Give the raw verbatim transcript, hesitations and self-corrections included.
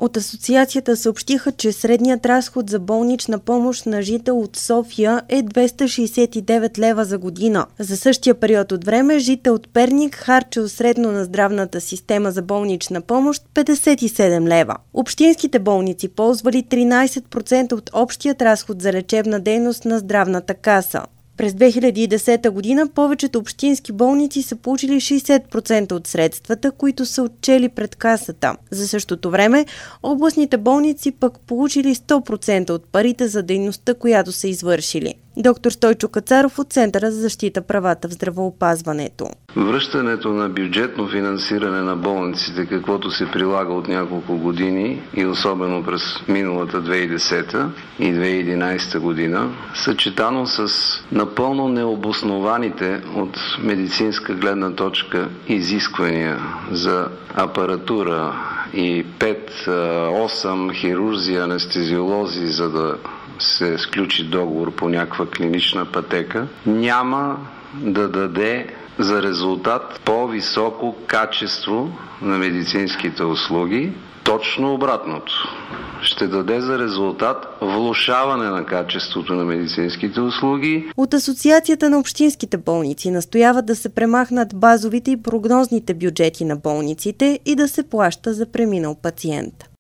От асоциацията съобщиха, че средният разход за болнична помощ на жител от София е двеста шейсет и девет лева за година. За същия период от време жител от Перник харчил средно на здравната система за болнична помощ петдесет и седем лева. Общинските болници ползвали тринайсет процента от общият разход за лечебна дейност на здравната каса. През две хиляди и десета година повечето общински болници са получили шейсет процента от средствата, които са отчели пред касата. За същото време областните болници пък получили сто процента от парите за дейността, която са извършили. Доктор Стойчо Кацаров от Центъра за защита правата в здравеопазването. Връщането на бюджетно финансиране на болниците, каквото се прилага от няколко години и особено през миналата две хиляди и десета и две хиляди и единайсета година, съчетано с напълно необоснованите от медицинска гледна точка изисквания за апаратура и пет-осем хирурзи, анестезиолози, за да се сключи договор по някаква клинична пътека, няма да даде за резултат по-високо качество на медицинските услуги. Точно обратното. Ще даде за резултат влошаване на качеството на медицинските услуги. От Асоциацията на общинските болници настояват да се премахнат базовите и прогнозните бюджети на болниците и да се плаща за преминал пациент.